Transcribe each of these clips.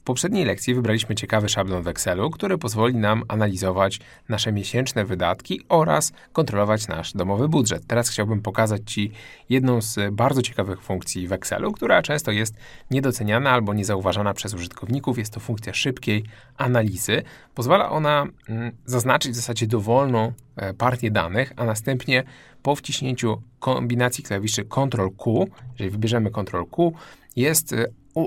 poprzedniej lekcji wybraliśmy ciekawy szablon w Excelu, który pozwoli nam analizować nasze miesięczne wydatki oraz kontrolować nasz domowy budżet. Teraz chciałbym pokazać Ci jedną z bardzo ciekawych funkcji w Excelu, która często jest niedoceniana albo niezauważana przez użytkowników. Jest to funkcja szybkiej analizy. Pozwala ona zaznaczyć w zasadzie dowolną partię danych, a następnie po wciśnięciu kombinacji klawiszy Ctrl+Q, jeżeli wybierzemy Ctrl+Q, jest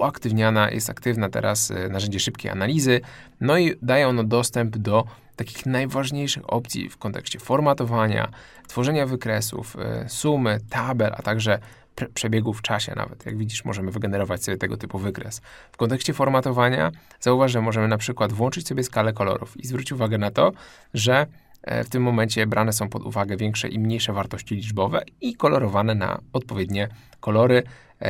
aktywna teraz narzędzie szybkiej analizy, no i daje ono dostęp do takich najważniejszych opcji w kontekście formatowania, tworzenia wykresów, sumy, tabel, a także przebiegu w czasie nawet. Jak widzisz, możemy wygenerować sobie tego typu wykres. W kontekście formatowania zauważ, że możemy na przykład włączyć sobie skalę kolorów i zwróć uwagę na to, że w tym momencie brane są pod uwagę większe i mniejsze wartości liczbowe i kolorowane na odpowiednie kolory,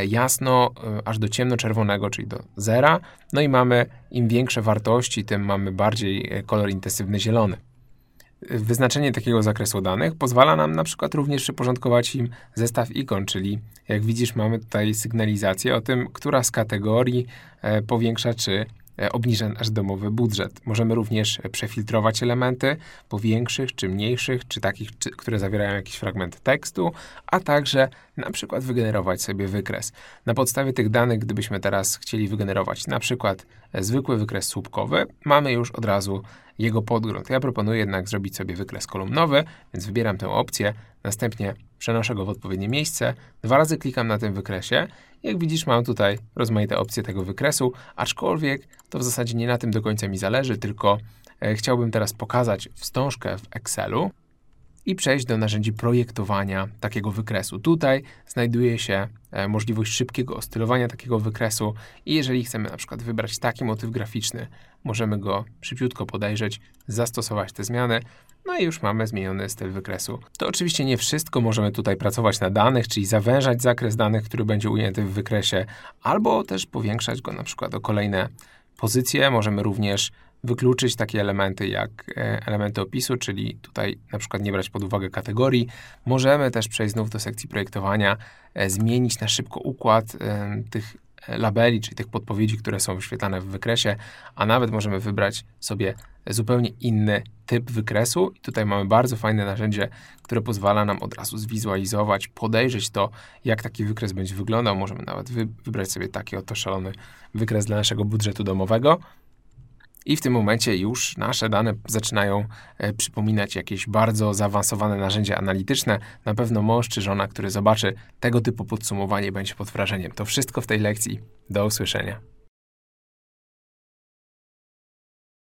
jasno aż do ciemnoczerwonego, czyli do zera. No i mamy im większe wartości, tym mamy bardziej kolor intensywny zielony. Wyznaczenie takiego zakresu danych pozwala nam na przykład również przyporządkować im zestaw ikon, czyli jak widzisz, mamy tutaj sygnalizację o tym, która z kategorii powiększa czy obniża nasz domowy budżet. Możemy również przefiltrować elementy po większych czy mniejszych, czy takich, które zawierają jakiś fragment tekstu, a także na przykład wygenerować sobie wykres. Na podstawie tych danych, gdybyśmy teraz chcieli wygenerować na przykład zwykły wykres słupkowy, mamy już od razu jego podgląd. Ja proponuję jednak zrobić sobie wykres kolumnowy, więc wybieram tę opcję, następnie przenoszę go w odpowiednie miejsce, 2 razy klikam na tym wykresie. Jak widzisz, mam tutaj rozmaite opcje tego wykresu, aczkolwiek to w zasadzie nie na tym do końca mi zależy, tylko chciałbym teraz pokazać wstążkę w Excelu i przejść do narzędzi projektowania takiego wykresu. Tutaj znajduje się możliwość szybkiego ostylowania takiego wykresu i jeżeli chcemy na przykład wybrać taki motyw graficzny, możemy go szybciutko podejrzeć, zastosować te zmiany, no i już mamy zmieniony styl wykresu. To oczywiście nie wszystko, możemy tutaj pracować na danych, czyli zawężać zakres danych, który będzie ujęty w wykresie, albo też powiększać go na przykład o kolejne pozycje. Możemy również wykluczyć takie elementy jak elementy opisu, czyli tutaj na przykład nie brać pod uwagę kategorii. Możemy też przejść znów do sekcji projektowania, zmienić na szybko układ tych labeli, czyli tych podpowiedzi, które są wyświetlane w wykresie, a nawet możemy wybrać sobie zupełnie inny typ wykresu. I tutaj mamy bardzo fajne narzędzie, które pozwala nam od razu zwizualizować, podejrzeć to, jak taki wykres będzie wyglądał. Możemy nawet wybrać sobie taki oto szalony wykres dla naszego budżetu domowego. I w tym momencie już nasze dane zaczynają przypominać jakieś bardzo zaawansowane narzędzia analityczne. Na pewno mąż czy żona, który zobaczy tego typu podsumowanie, będzie pod wrażeniem. To wszystko w tej lekcji. Do usłyszenia.